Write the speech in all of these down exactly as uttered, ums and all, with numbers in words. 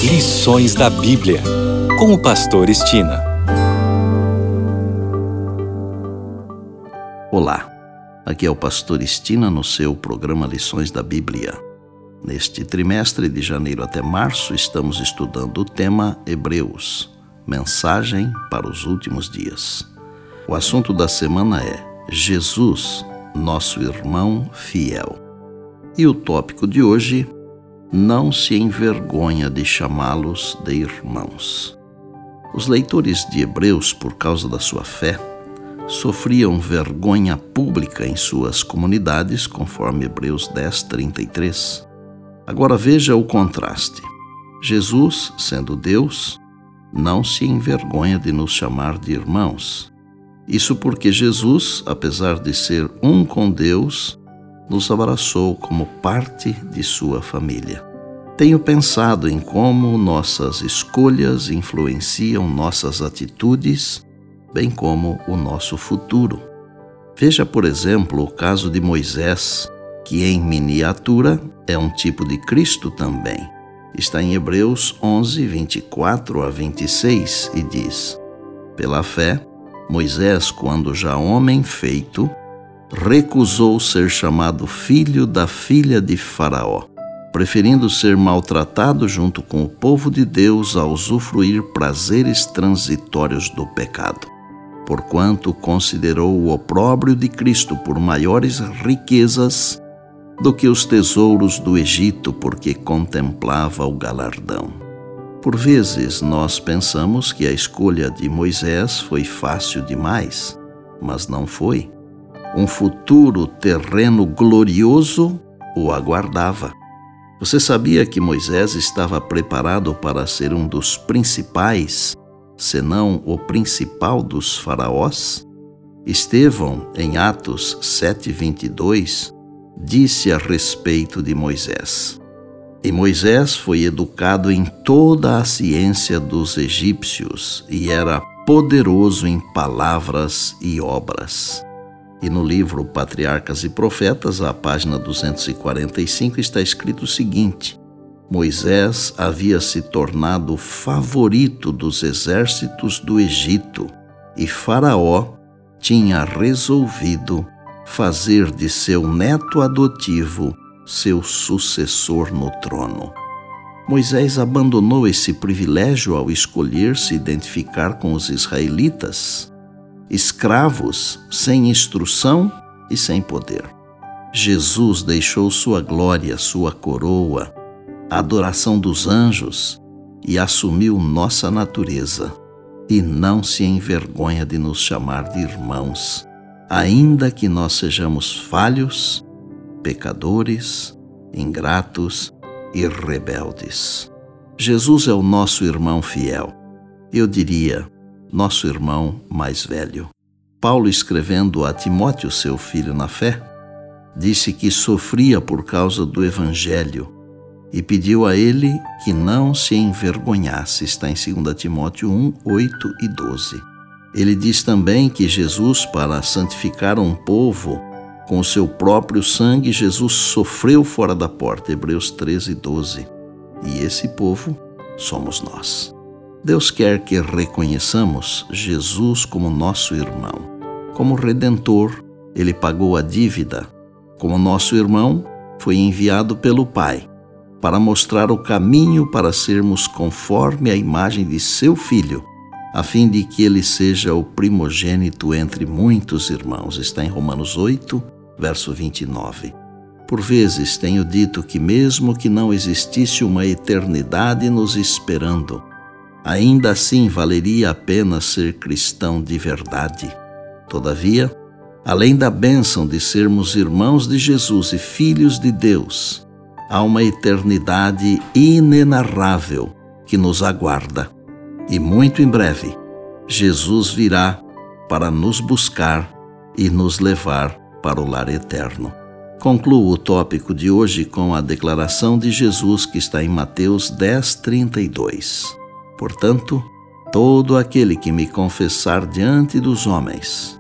Lições da Bíblia, com o pastor Estina. Olá, aqui é o pastor Estina no seu programa Lições da Bíblia. Neste trimestre, de janeiro até março, estamos estudando o tema Hebreus, mensagem para os últimos dias. O assunto da semana é Jesus, nosso irmão fiel. E o tópico de hoje, não se envergonha de chamá-los de irmãos. Os leitores de Hebreus, por causa da sua fé, sofriam vergonha pública em suas comunidades, conforme Hebreus dez, trinta e três. Agora veja o contraste. Jesus, sendo Deus, não se envergonha de nos chamar de irmãos. Isso porque Jesus, apesar de ser um com Deus, nos abraçou como parte de sua família. Tenho pensado em como nossas escolhas influenciam nossas atitudes, bem como o nosso futuro. Veja, por exemplo, o caso de Moisés, que em miniatura é um tipo de Cristo também. Está em Hebreus onze, vinte e quatro a vinte e seis e diz: Pela fé, Moisés, quando já homem feito, recusou ser chamado filho da filha de Faraó, preferindo ser maltratado junto com o povo de Deus a usufruir prazeres transitórios do pecado. Porquanto considerou o opróbrio de Cristo por maiores riquezas do que os tesouros do Egito, porque contemplava o galardão. Por vezes nós pensamos que a escolha de Moisés foi fácil demais, mas não foi. Um futuro terreno glorioso o aguardava. Você sabia que Moisés estava preparado para ser um dos principais, senão o principal dos faraós? Estevão, em Atos sete, vinte e dois, disse a respeito de Moisés: E Moisés foi educado em toda a ciência dos egípcios e era poderoso em palavras e obras. E no livro Patriarcas e Profetas, à página duzentos e quarenta e cinco, está escrito o seguinte: Moisés havia se tornado o favorito dos exércitos do Egito, e Faraó tinha resolvido fazer de seu neto adotivo seu sucessor no trono. Moisés abandonou esse privilégio ao escolher se identificar com os israelitas, escravos, sem instrução e sem poder. Jesus deixou sua glória, sua coroa, a adoração dos anjos e assumiu nossa natureza, e não se envergonha de nos chamar de irmãos, ainda que nós sejamos falhos, pecadores, ingratos e rebeldes. Jesus é o nosso irmão fiel. Eu diria, nosso irmão mais velho. Paulo, escrevendo a Timóteo, seu filho na fé, disse que sofria por causa do Evangelho e pediu a ele que não se envergonhasse. Está em dois Timóteo um, oito e doze. Ele diz também que Jesus, para santificar um povo com o seu próprio sangue, Jesus sofreu fora da porta. Hebreus treze, doze. E esse povo somos nós. Deus quer que reconheçamos Jesus como nosso irmão. Como Redentor, Ele pagou a dívida. Como nosso irmão, foi enviado pelo Pai para mostrar o caminho para sermos conforme a imagem de seu Filho, a fim de que Ele seja o primogênito entre muitos irmãos. Está em Romanos oito, verso vinte e nove. Por vezes tenho dito que mesmo que não existisse uma eternidade nos esperando, ainda assim valeria a pena ser cristão de verdade. Todavia, além da bênção de sermos irmãos de Jesus e filhos de Deus, há uma eternidade inenarrável que nos aguarda. E muito em breve, Jesus virá para nos buscar e nos levar para o lar eterno. Concluo o tópico de hoje com a declaração de Jesus que está em Mateus dez, trinta e dois. Portanto, todo aquele que me confessar diante dos homens,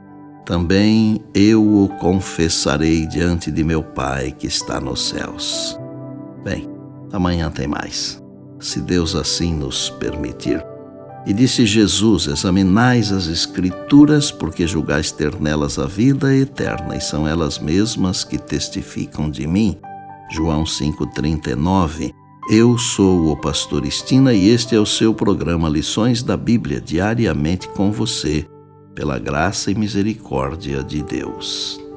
também eu o confessarei diante de meu Pai que está nos céus. Bem, amanhã tem mais. se Deus assim nos permitir. E disse Jesus: examinais as Escrituras, porque julgais ter nelas a vida eterna, e são elas mesmas que testificam de mim. João cinco, trinta e nove. Eu sou o pastor Estina e este é o seu programa Lições da Bíblia, diariamente com você, pela graça e misericórdia de Deus.